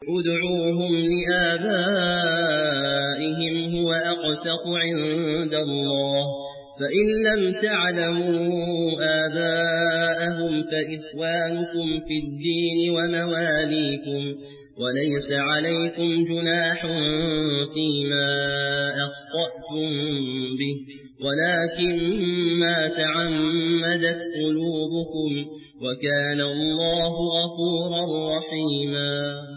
ادعوهم لآبائهم هو أقسط عند الله فإن لم تعلموا آباءهم فإخوانكم في الدين ومواليكم وليس عليكم جناح فيما أخطأتم به ولكن ما تعمدت قلوبكم وكان الله غفورا رحيما